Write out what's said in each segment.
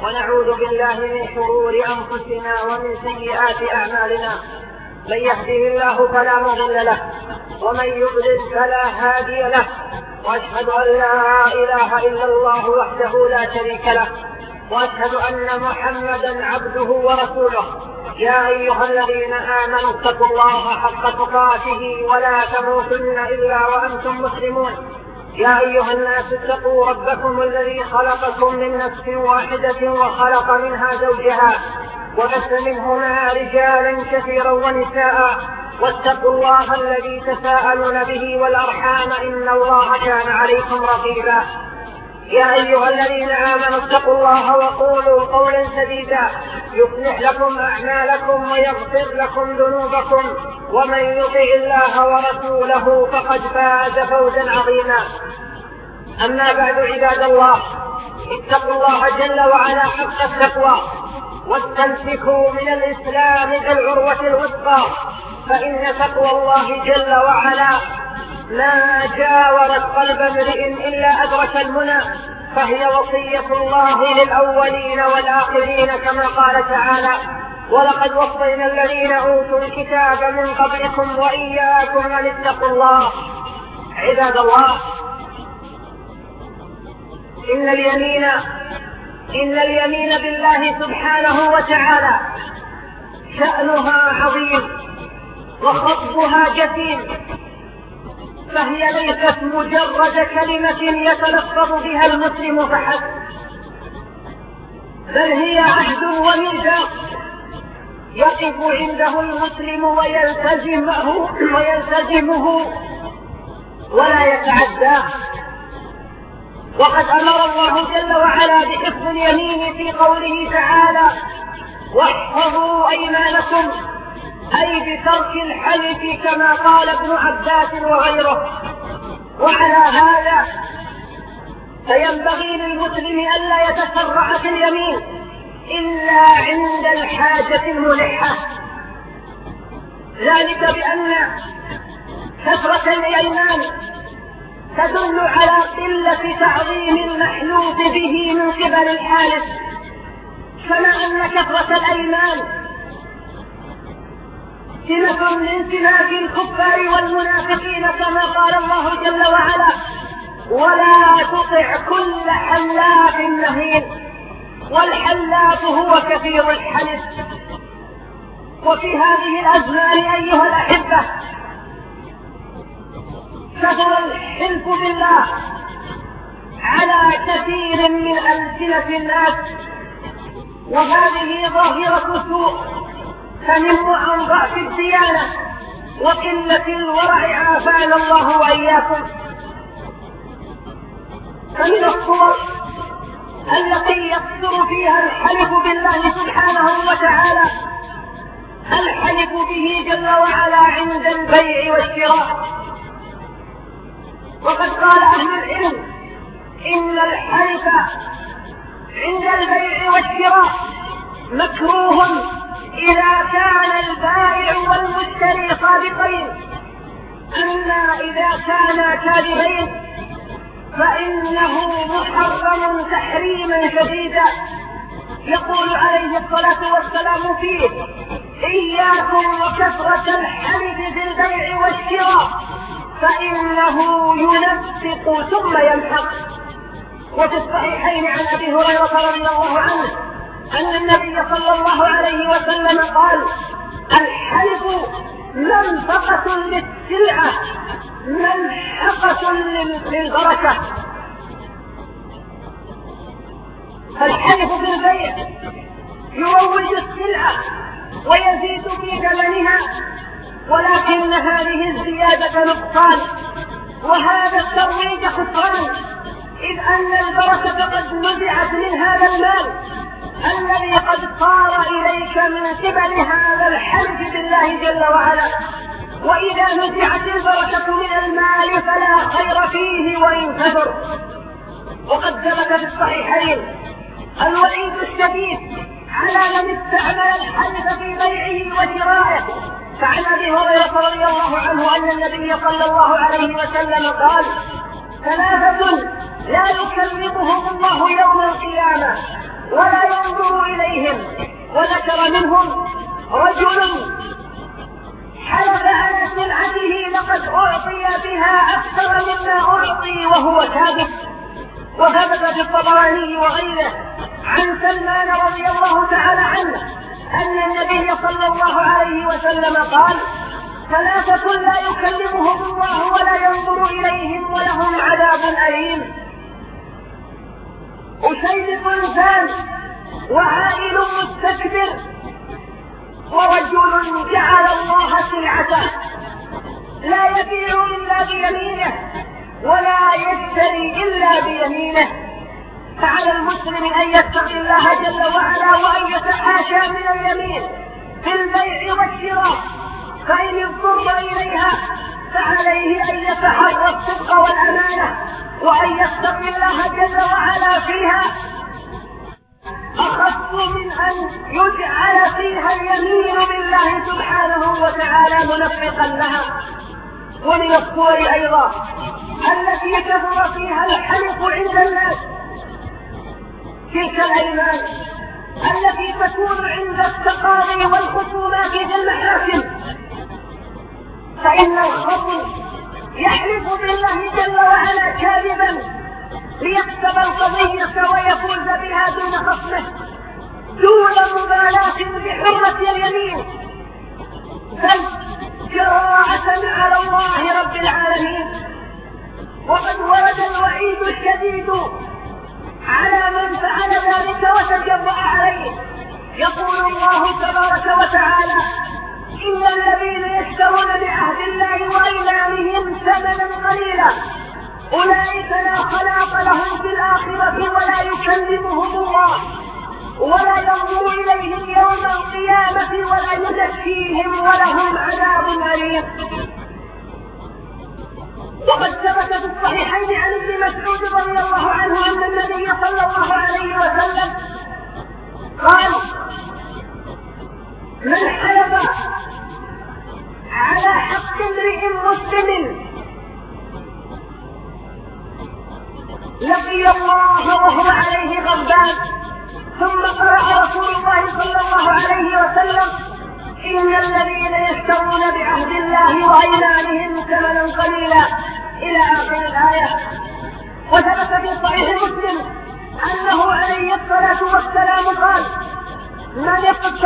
ونعوذ بالله من شرور أنفسنا ومن سيئات أعمالنا. من يهده الله فلا مضل له ومن يضلل فلا هادي له، وأشهد أن لا إله إلا الله وحده لا شريك له، وأشهد أن محمدا عبده ورسوله. يا أيها الذين آمنوا اتقوا الله حق تقاته ولا تموتن إلا وأنتم مسلمون. يا أيها الناس اتقوا ربكم الذي خلقكم من نفس واحدة وخلق منها زوجها وبث منهما رجالا كثيرا ونساء، واتقوا الله الذي تساءلون به والأرحام إن الله كان عليكم رقيبا. يا أيها الذين آمنوا اتقوا الله وقولوا قولا سديدا يصلح لكم أعمالكم ويغفر لكم ذنوبكم، ومن يطع الله ورسوله فقد فاز فوزا عظيما. أما بعد عباد الله، اتقوا الله جل وعلا حق التقوى، واستمسكوا من الإسلام كالعروة الوثقى، فإن تقوى الله جل وعلا ما جاورت قلب امرئ إلا أدرك المنى، فهي وصية الله للأولين والآخرين، كما قال تعالى: ولقد وصينا الذين أوتوا الكتاب من قبلكم وإياكم أن اتقوا الله. عباد الله، إن اليمين بالله سبحانه وتعالى شأنها عظيم وخطبها جسيم، فهي ليست مجرد كلمة يتلفظ بها المسلم فحسب، بل هي عهد وميثاق يقف عنده المسلم ويلتزمه ولا يتعداه. وقد أمر الله جل وعلا بحفظ اليمين في قوله تعالى: واحفظوا أيمانكم، أي بترك الحلف، كما قال ابن عباس وغيره. وعلى هذا فينبغي للمسلم ألا يتسرع في اليمين إلا عند الحاجة الملحة، ذلك بأن كثرة الأيمان تدل على قلة تعظيم المحلوف به من قبل الحالف، كما أن كثرة الأيمان سمة من سمات الكفار والمنافقين، كما قال الله جل وعلا: ولا تطع كل حلاف مهين. والحلاف هو كثير الحلف. وفي هذه الأزمان أيها الأحبة كثر الحلف بالله على كثير من ألسنة الناس، وهذه ظاهرة سوء تنم عن ضعف الديانة وقلة الورع، عافانا الله وإياكم. فمن الصور التي يكثر فيها الحلف بالله سبحانه وتعالى الحلف به جل وعلا عند البيع والشراء. وقد قال أهل العلم إن الحلف عند البيع والشراء مكروه إذا كان البائع والمشتري صادقين، أما إذا كانا كاذبين فإنه محرم تحريما شديدا. يقول عليه الصلاة والسلام فيه: إياكم وكثرة الحلف في البيع والشراء فإنه ينفق ثم يمحق. وفي الصحيحين عن أبي هريرة رضي الله عنه أن النبي صلى الله عليه وسلم قال: الحلف منفقة للسلعة ملحقة للبركة. فالحلف بالبيع يروج السلعة ويزيد في ثمنها، ولكن هذه الزيادة نقصان، وهذا الترويج خسران، إذ أن البركة قد نزعت من هذا المال الذي قد صار إليك من قبل هذا الحلف بالله جل وعلا. وإذا نزعت البركة من المال فلا خير فيه وإن كثر. وقد ثبت في الصحيحين الوعيد الشديد على من استعمل الحلف في بيعه وشرائه. فعن أبي هريرة رضي الله عنه أن النبي صلى الله عليه وسلم قال: ثلاثة لا يكلمهم الله يوم القيامة ولا بهم، وذكر منهم رجل حلف على سلعته لقد أعطي بها أكثر مما أعطي وهو كاذب. وثبت في الطبراني وغيره عن سلمان رضي الله تعالى عنه أن النبي صلى الله عليه وسلم قال: ثلاثة لا يكلمهم الله ولا ينظر إليهم ولهم عذاب أليم: أشيب إنسان، وعائل مستكبر، ورجل جعل الله سلعته لا يبيع إلا بيمينه ولا يشتري إلا بيمينه. فعلى المسلم أن يتقي الله جل وعلا وأن يتحاشى من اليمين في البيع والشراء، فإن اضطر إليها فعليه أن يتحرى الصدق والأمانة وأن يتقي الله جل وعلا فيها، أخف من أن يجعل فيها اليمين بالله سبحانه وتعالى منفقا لها. ومن الصور أيضا التي كثر فيها الحلف عند الناس تلك الأيمان التي تكون عند التقاضي والخصومات في المحاكم، فإن الخصم يحلف بالله جل وعلا كاذبا ليكسب القضية ويفوز بها دون خصمه، دون مبالاة بحرمة اليمين، بل جراءة على الله رب العالمين. وقد ورد الوعيد الشديد على من فعل ذلك وتجرأ عليه. يقول الله تبارك وتعالى: إن الذين يشترون بعهد الله وأيمانهم ثمنا قليلا أولئك لا خلاق لهم في الآخرة ولا يكلمهم الله ولا ينظر إليهم يوم القيامة ولا يزكيهم ولهم عذاب أليم. وقد ثبت في الصحيحين عن ابن مسعود رضي الله عنه أن النبي صلى الله عليه وسلم قال: من حلف على حق امرئ مسلم لقي الله وهو عليه غضبان. ثم قرأ رسول الله صلى الله عليه وسلم: إن الذين يشترون بعهد الله وأيمانهم ثمنا قليلا إلى آخر الآية. وثبت في صحيح مسلم أنه عليه الصلاة والسلام قال: من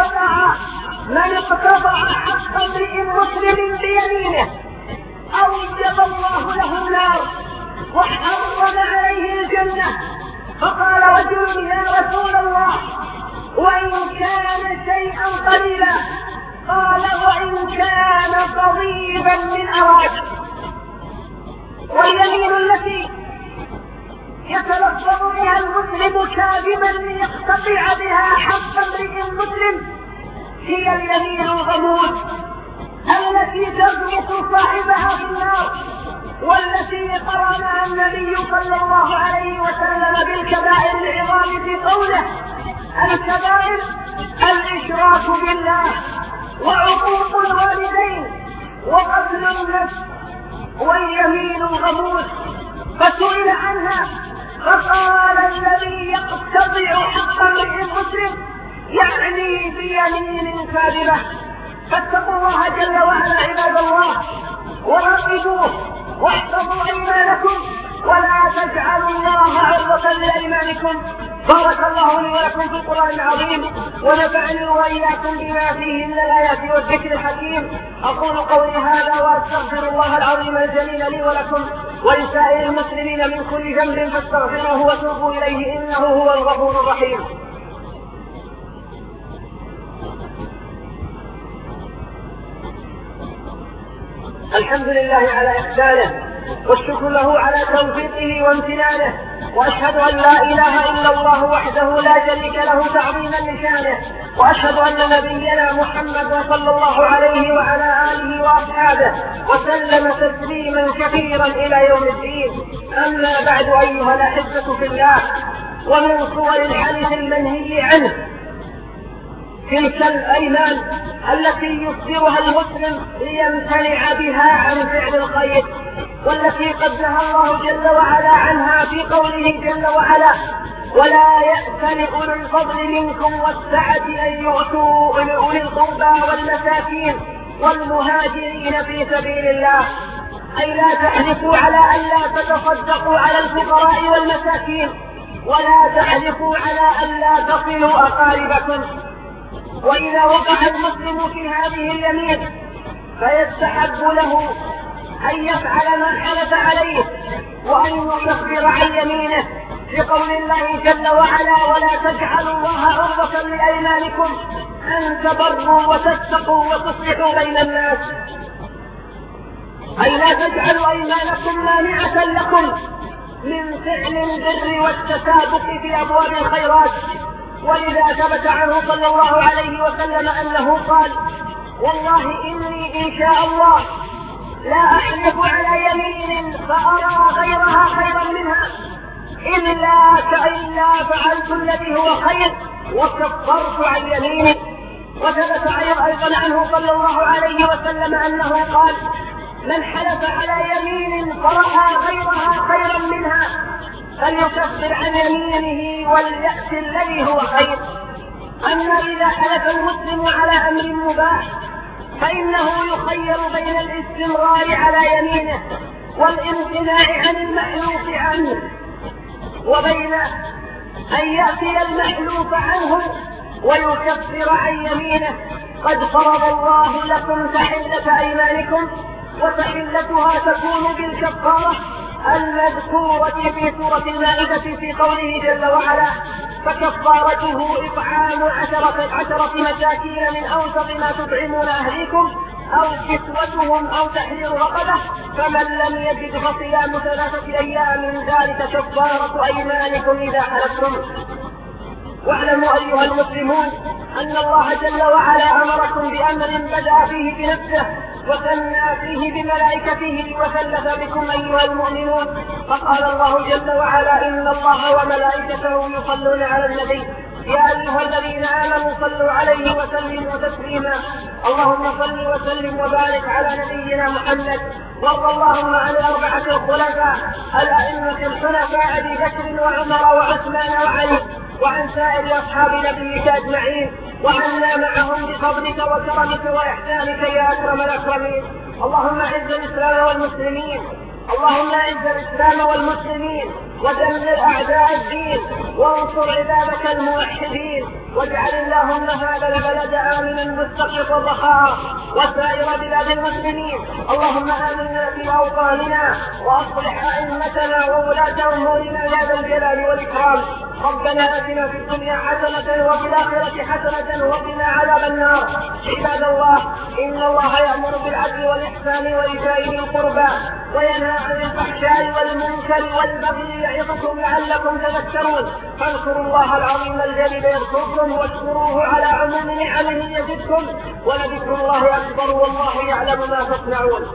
اقتطع حق امرئ مسلم بيمينه أوجب الله له النار وحرم عليه الجنة. فقال رجل: يا رسول الله، وإن كان شيئا قليلا؟ قال: وإن كان طبيبا من أراك. واليمين التي يتلفظ بها المسلم كاذبا ليقتطع بها حق امرئ مسلم هي اليمين الغموس التي تغمس صاحبها في النار، والتي قرنها النبي صلى الله عليه وسلم بالكبائر العظام في قوله: الكبائر الإشراك بالله وعقوق الوالدين وقتل النفس واليمين الغموس. فسئل عنها فقال: الذي يقتطع حق امرئ مسلم يعني بيمين كاذبة. فاتقوا الله جل وعلا عباد الله وراقبوه واحفظوا ايمانكم ولا تجعلوا الله عرضة لايمانكم. بارك الله لي ولكم في القرآن العظيم ونفعني واياكم بما فيه من الايات والذكر الحكيم. اقول قولي هذا واستغفر الله العظيم الجليل لي ولكم ولسائر المسلمين من كل ذنب فاستغفروه وتوبوا اليه انه هو الغفور الرحيم. الحمد لله على إحسانه والشكر له على توفيقه وامتنانه، وأشهد أن لا إله إلا الله وحده لا شريك له تعظيما لشانه، وأشهد أن نبينا محمد صلى الله عليه وعلى آله وأصحابه وسلم تسليما كثيرا إلى يوم الدين. أما بعد أيها الأحبة في الله، ومن صور الحديث المنهي عنه تلك الأيمان التي يصدرها المسلم ليمتنع بها عن فعل الخير، والتي قد نهى الله جل وعلا عنها في قوله جل وعلا: ولا يأتل أولو الفضل منكم والسعة أن يؤتوا أولي القربى والمساكين والمهاجرين في سبيل الله، أي لا تحلفوا على أن لا تتصدقوا على الفقراء والمساكين، ولا تحلفوا على أن لا تصلوا أقاربكم. وإذا وقع المسلم في هذه اليمين فيستحب له أن يفعل ما حلف عليه وأن يكفر عن يمينه بقول الله جل وعلا: ولا تجعلوا الله عرضة لأيمانكم أن تبروا وتتقوا وتصلحوا بين الناس، أي لا تجعلوا أيمانكم مانعة لكم من فعل البر والتسابق في أبواب الخيرات. ولذا ثبت عنه صلى الله عليه وسلم أنه قال: والله إني إن شاء الله لا أحلف على يمين فأرى غيرها خيرا منها إلا فعلت الذي هو خير وكفرت عن يميني. وثبت أيضا عنه صلى الله عليه وسلم أنه قال: من حلف على يمين فرأى غيرها خيرا منها فليكفر عن يمينه وليأت الذي هو خير. أما إذا حلف المسلم على أمر مباح فإنه يخير بين الاستمرار على يمينه والامتناع عن المحلوف عنه، وبين أن يأتي المحلوف عنه ويكفر عن يمينه. قد فرض الله لكم تحلة أيمانكم، وتحلتها تكون بالكفارة المذكورة في سورة المائدة في قوله جل وعلا: فكفارته إطعام 10 مساكين من أوسط ما تطعمون أهليكم أو كسوتهم أو تحرير رقبة، فمن لم يجد فصيام 3 أيام ذلك كفارة أيمانكم إذا حلفتم. واعلموا أيها المسلمون أن الله جل وعلا أمركم بأمر بدأ فيه بنفسه وثنى فيه بملائكته وثلث بكم أيها المؤمنون، فقال الله جل وعلا: إن الله وملائكته يصلون على النبي يا أيها الذين آمنوا صلوا عليه وسلموا تسليما. اللهم صل وسلم وبارك على نبينا محمد، وارض اللهم عن 4 الخلفاء الأئمة الحنفاء أبي بكر وعمر وعثمان وعلي، وعن سائر أصحاب نبيك أجمعين، وعنا معهم بفضلك وكرمك وإحسانك يا أكرم الأكرمين. اللهم أعز الإسلام والمسلمين، اللهم أعز الإسلام والمسلمين ودمر أعداء الدين وانصر عبادك الموحدين، واجعل اللهم هذا البلد آمنا مستقر الرخاء وسائر بلاد المسلمين. اللهم آمنا في أوطاننا وأصلح أئمتنا وولاة أمورنا يا ذا الجلال والإكرام. ربنا آتنا في الدنيا حسنة وفي الآخرة حسنة وقنا عذاب النار. عباد الله، إن الله يأمر بالعدل والإحسان وإيتاء ذي القربى وينهى عن الفحشاء والمنكر والبغي يعظكم لعلكم تذكرون. فاذكروا الله العظيم الجليل يذكركم واشكروه على عموم نعمه يزدكم، ولذكر الله أكبر والله يعلم ما تصنعون.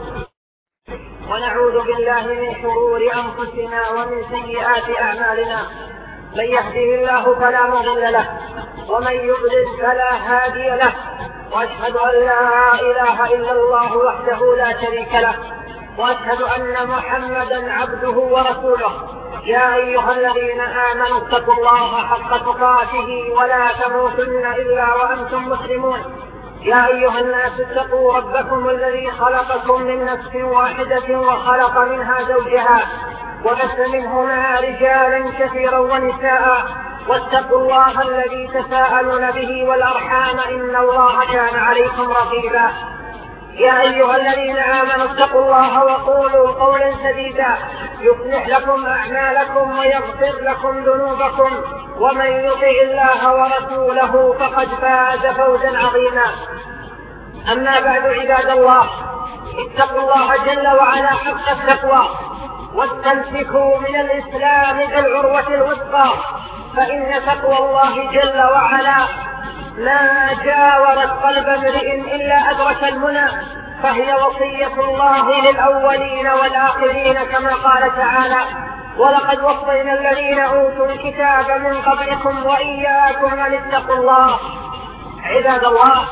ونعوذ بالله من شرور أنفسنا ومن سيئات أعمالنا، من يهده الله فلا مضل له ومن يضلل فلا هادي له، وأشهد أن لا إله إلا الله وحده لا شريك له، وأشهد أن محمدا عبده ورسوله. يا أيها الذين آمنوا اتقوا الله حق تقاته ولا تموتن إلا وأنتم مسلمون. يا أيها الناس اتقوا ربكم الذي خلقكم من نفس واحدة وخلق منها زوجها وبث منهما رجالا كثيرا ونساء، واتقوا الله الذي تساءلون به والأرحام إن الله كان عليكم رقيبا. يا أيها الذين آمنوا اتقوا الله وقولوا قولا سديدا يصلح لكم أعمالكم ويغفر لكم ذنوبكم، ومن يطع الله ورسوله فقد فاز فوزا عظيما. أما بعد، عباد الله، اتقوا الله جل وعلا حق التقوى واستمسكوا من الإسلام بالعروة الوثقى، فإن تقوى الله جل وعلا ما جاورت قلب امرئ إلا أدرك المنى، فهي وصية الله للأولين والآخرين كما قال تعالى: ولقد وصينا الذين أوتوا الكتاب من قبلكم وإياكم أن اتقوا الله. عباد الله،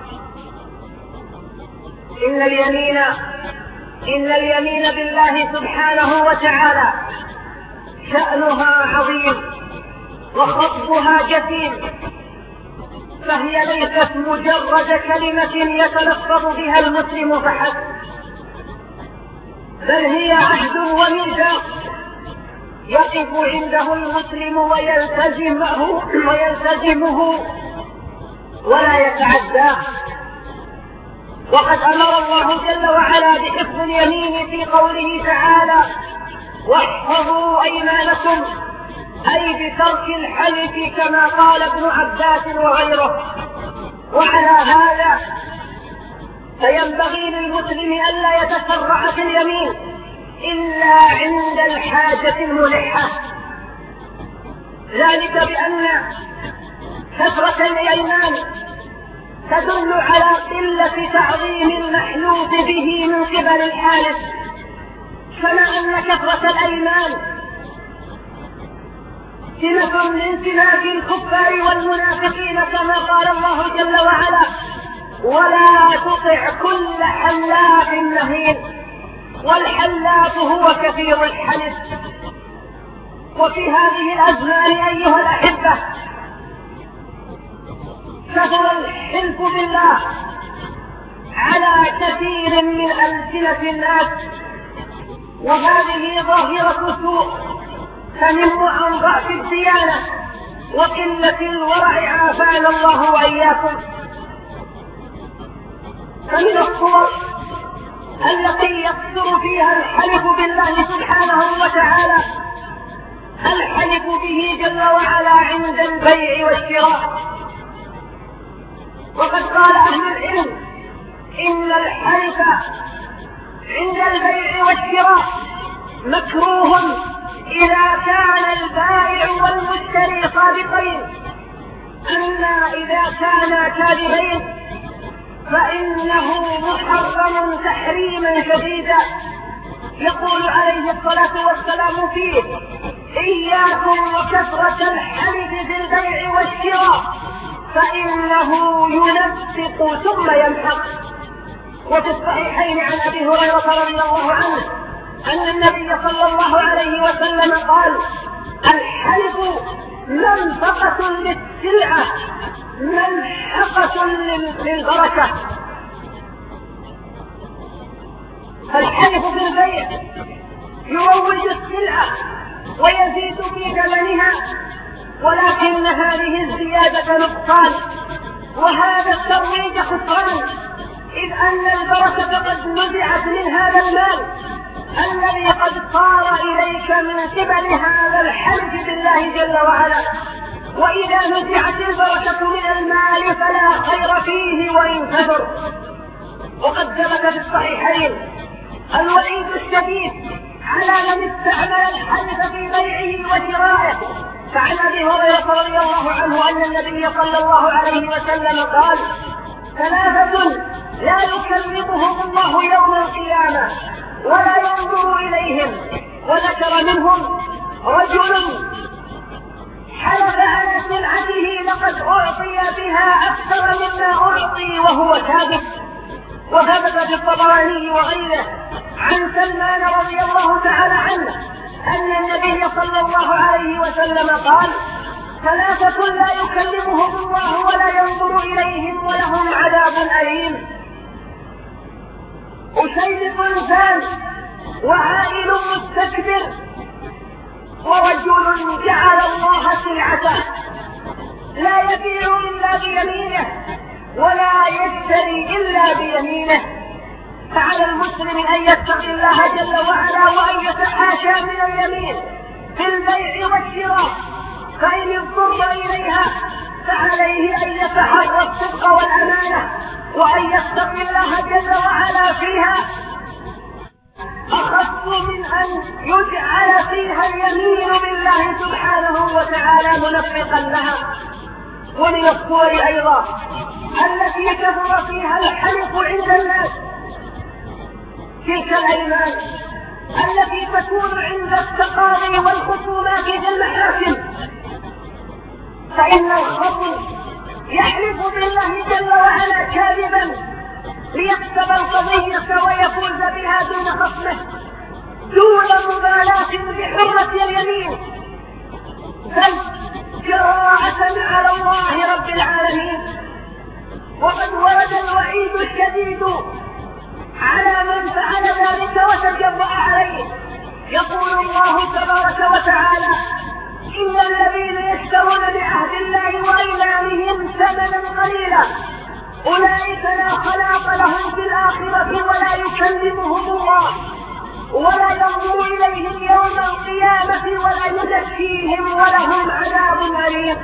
إن اليمين بالله سبحانه وتعالى شأنها عظيم، وخطبها جسيم، فهي ليست مجرد كلمة يتلفظ بها المسلم فحسب، بل هي عهد وميثاق يقف عنده المسلم ويلتزمه ولا يتعداه. وقد أمر الله جل وعلا بحفظ اليمين في قوله تعالى: واحفظوا أيمانكم، أي بترك الحلف، كما قال ابن عباس وغيره. وعلى هذا فينبغي للمسلم ألا يتسرع في اليمين إلا عند الحاجة الملحة، ذلك بأن كثرة الأيمان تدل على قلة تعظيم المحلوف به من قبل الحالف، كما أن كثرة الأيمان سمة من سمات الكفار والمنافقين، كما قال الله جل وعلا: ولا تطع كل حلاف مهين. والحلاف هو كثير الحلف. وفي هذه الأزمان أيها الأحبة كثر الحلف بالله على كثير من ألسنة الناس، وهذه ظاهرة سوء تنم عن ضعف الديانة وقلة الورع، عافانا الله وإياكم. فمن الصور التي يكثر فيها الحلف بالله سبحانه وتعالى الحلف به جل وعلا عند البيع والشراء. وقد قال أهل العلم إن الحلف عند البيع والشراء مكروه إذا كان البائع والمشتري صادقين، أما إذا كانا كاذبين فإنه محرم تحريما شديدا. يقول عليه الصلاة والسلام فيه: إياكم وكثرة الحلف في البيع والشراء فإنه ينفق ثم يمحق. وفي الصحيحين عن أبي هريرة رضي الله عنه أن النبي صلى الله عليه وسلم قال: الحلف منفقة للسلعة ملحقة للبركة. الحلف في البيع يروج السلعة ويزيد في ثمنها، ولكن هذه الزيادة نقصان، وهذا الترويج خسران، إذ أن البركة قد نزعت من هذا المال الذي قد صار إليك من قبل هذا الحلف بالله جل وعلا. وإذا نزعت البركة من المال فلا خير فيه وإن كثر. وقد ثبت في الصحيحين الوعيد الشديد على من استعمل الحلف في بيعه وشرائه. فعن أبي هريرة رضي الله عنه أن النبي صلى الله عليه وسلم قال: ثلاثة لا يكلمهم الله يوم القيامة ولا ينظر إليهم، وذكر منهم رجل حلف على سلعته لقد أعطي بها أكثر مما أعطي وهو كاذب. وثبت في الطبراني وغيره عن سلمان رضي الله تعالى عنه أن النبي صلى الله عليه وسلم قال: ثلاثة لا يكلمهم الله ولا ينظر إليهم ولهم عذاب أليم: أشيب إنسان وعائل مستكبر ورجل جعل الله سلعته لا يبيع إلا بيمينه ولا يشتري إلا بيمينه. فعلى المسلم أن يتقي الله جل وعلا وأن يتحاشى من اليمين في البيع والشراء، فإن اضطر إليها فعليه أن يتحرى الصدق والأمانة وأن يتقي الله جل وعلا فيها، أخف من أن يجعل فيها اليمين بالله سبحانه وتعالى منفقا لها. ومن الصور أيضا التي كثر فيها الحلف عند الناس تلك الأيمان التي تكون عند التقاضي والخصومات في المحاكم، فإن الخصم يحلف بالله جل وعلا كاذبا ليكسب القضية ويفوز بها دون خصمه دون مبالاة بحرمة اليمين، بل جراءة على الله رب العالمين. وقد ورد الوعيد الشديد على من فعل ذلك وتجرأ عليه. يقول الله تبارك وتعالى: إن الذين يشترون بعهد الله وأيمانهم ثمنا قليلا أولئك لا خلاق لهم في الآخرة ولا يكلمهم الله ولا ينظر إليهم يوم القيامة ولا يزكيهم ولهم عذاب أليم.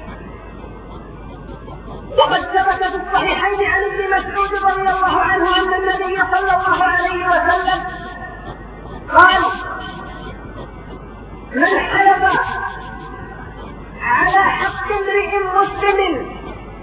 وقد ثبت في الصحيحين عن ابن مسعود رضي الله عنه أن النبي صلى الله عليه وسلم قال: من حلف على حق امرئ مسلم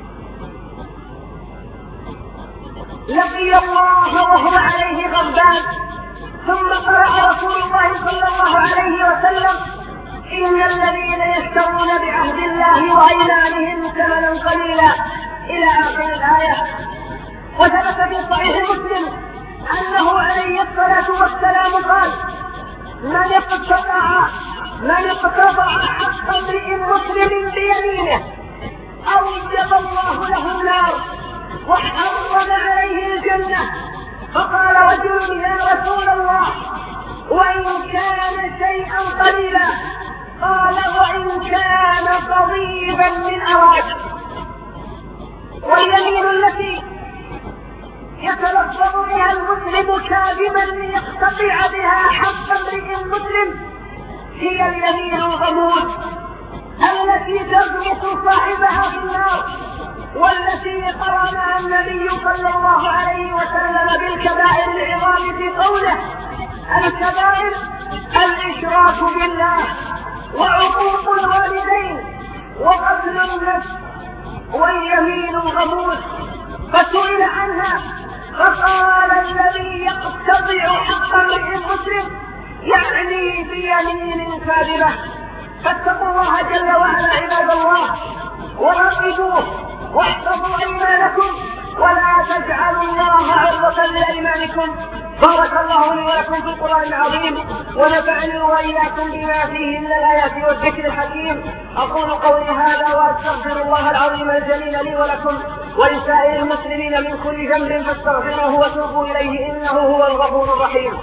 لقي الله وهو عليه غضبان. ثم قرأ رسول الله صلى الله عليه وسلم: إن الذين يشترون بعهد الله وأيمانهم ثمنا قليلا إلى آخر الآية. وثبت في صحيح مسلم أنه عليه الصلاة والسلام قال: من اقتطع حق امرئ مسلم بيمينه أوجب الله له النار وحرم عليه الجنة. فقال رجل: يا رسول الله، وإن كان شيئا قليلا؟ قال: وإن كان قضيبا من أراك. واليمين التي يتلفظ بها المسلم كاذبا ليقتطع بها حق امرئ مسلم هي اليمين الغموس التي تغمس صاحبها في النار، والتي قرنها النبي صلى الله عليه وسلم بالكبائر العظام في قوله: الكبائر الإشراك بالله وعقوق الوالدين وقتل النفس واليمين الغموس. فسئل عنها فقال: الذي يقتطع حق امرئ مسلم يعني بيمين كاذبة. فاتقوا الله جل وعلا عباد الله وراقبوه واحفظوا ايمانكم ولا تجعلوا الله عرضة لايمانكم. بارك الله لي ولكم في القرآن العظيم ونفعني واياكم بما فيه من الايات والذكر الحكيم. اقول قولي هذا واستغفر الله العظيم الجليل لي ولكم ولسائر المسلمين من كل ذنب فاستغفروه وتوبوا اليه انه هو الغفور الرحيم.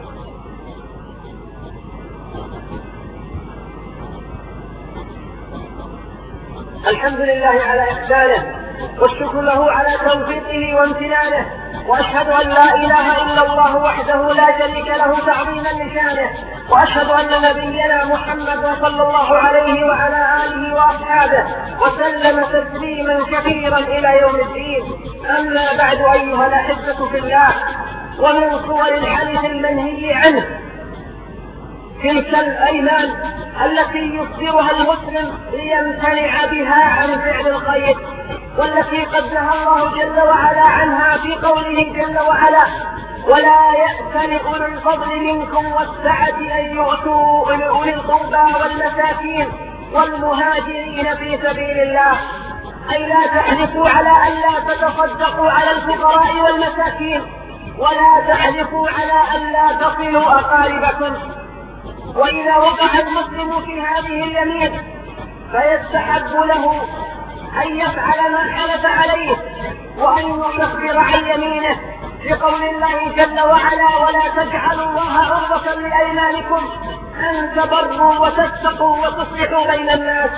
الحمد لله على إحسانه والشكر له على توفيقه وامتنانه، وأشهد أن لا إله إلا الله وحده لا شريك له تعظيما لشانه، وأشهد أن نبينا محمد صلى الله عليه وعلى آله وأصحابه وسلم تسليما كثيرا إلى يوم الدين. أما بعد أيها الأحبة في الله، ومن صور الحديث المنهي عنه تلك الأيمان التي يصدرها المسلم ليمتنع بها عن فعل الخير، والتي قد نهى الله جل وعلا عنها في قوله جل وعلا: ولا يأتل أولو الفضل منكم والسعة أن يؤتوا أولي القربى والمساكين والمهاجرين في سبيل الله. أي لا تحلفوا على أن لا تتصدقوا على الفقراء والمساكين، ولا تحلفوا على أن لا تصلوا أقاربكم. وإذا وقع المسلم في هذه اليمين فيستحب له أن يفعل ما حلف عليه وأن يكفر عن يمينه لقول الله جل وعلا: ولا تجعلوا الله عرضة لأيمانكم أن تبروا وتتقوا وتصلحوا بين الناس.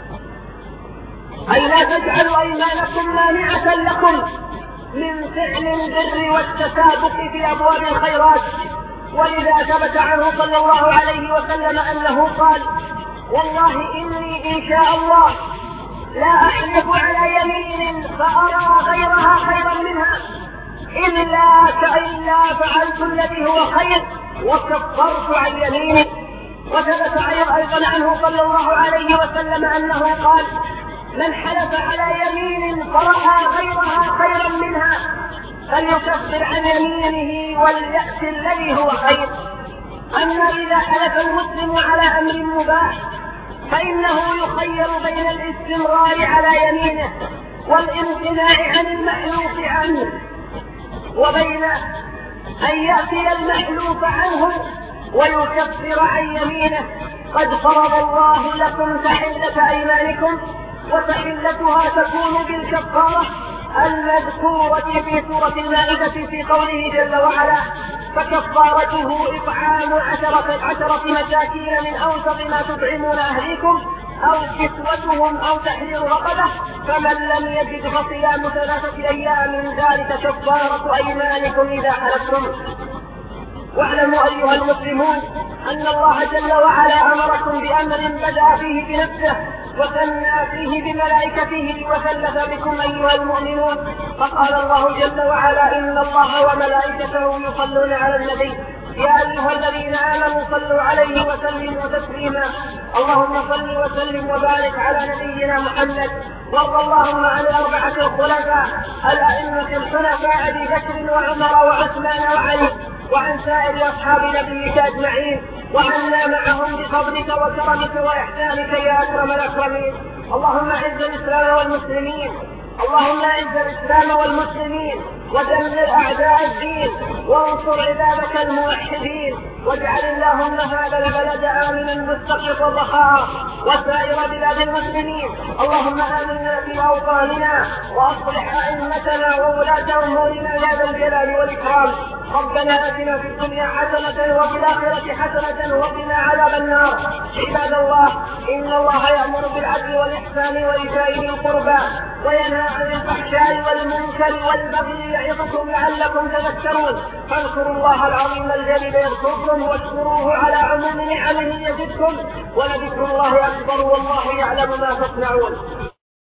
أي لا تجعلوا أيمانكم مانعة لكم من فعل البر والتسابق في أبواب الخيرات. ولذا ثبت عنه صلى الله عليه وسلم أنه قال: والله إني إن شاء الله لا أحلف على يمين فأرى غيرها خيرا منها إلا فعلت الذي هو خير وكفرت عن يميني. وثبت أيضا عنه صلى الله عليه وسلم أنه قال: من حلف على يمين فرأى غيرها خيرا منها فليكفر عن يمينه وليأت الذي هو خير. أما إذا حلف المسلم على أمر مباح فإنه يخير بين الاستمرار على يمينه والامتناع عن المحلوف عنه، وبين أن يأتي المحلوف عنه ويكفر عن يمينه قد فرض الله لكم تحلة أيمانكم، وتحلتها تكون بالكفارة المذكورة في سورة المائدة في قوله جل وعلا: فكفارته إطعام 10 مساكين من أوسط ما تطعمون أهليكم أو كسوتهم أو تحرير رقبة، فمن لم يجد فصيام 3 أيام ذلك كفارة أيمانكم إذا حلفتم. واعلموا أيها المسلمون أن الله جل وعلا أمركم بأمر بدأ فيه بنفسه وثنى فيه بملائكته وثلث بكم أيها المؤمنون، فقال الله جل وعلا: إن الله وملائكته يصلون على النبي يا أيها الذين آمنوا صلوا عليه وسلموا تسليما. اللهم صل وسلم وبارك على نبينا محمد، وارض اللهم عن الأربعة الخلفاء الأئمة الحنفاء أبي بكر وعمر وعثمان وعلي، وعن سائر أصحاب نبيك أجمعين، وعنا معهم بفضلك وكرمك وإحسانك يا أكرم الأكرمين. اللهم أعز الإسلام والمسلمين، اللهم أعز الإسلام والمسلمين ودمر أعداء الدين، وانصر عبادك الموحدين، واجعل اللهم هذا البلد آمنا مستقر الرخاء وسائر بلاد المسلمين. اللهم آمنا في أوطاننا وأصلح أئمتنا وولاة أمورنا يا ذا الجلال والإكرام. ربنا آتنا في الدنيا حسنة وفي الآخرة حسنة وقنا عذاب النار. عباد الله، إن الله يأمر بالعدل والإحسان وإيتاء ذي القربى وينهى عن الفحشاء والمنكر والبغي يعظكم لعلكم تذكرون. فاذكروا الله العظيم الجليل يذكركم واشكروه على عموم نعمه يزدكم، ولذكر الله أكبر والله يعلم ما تصنعون.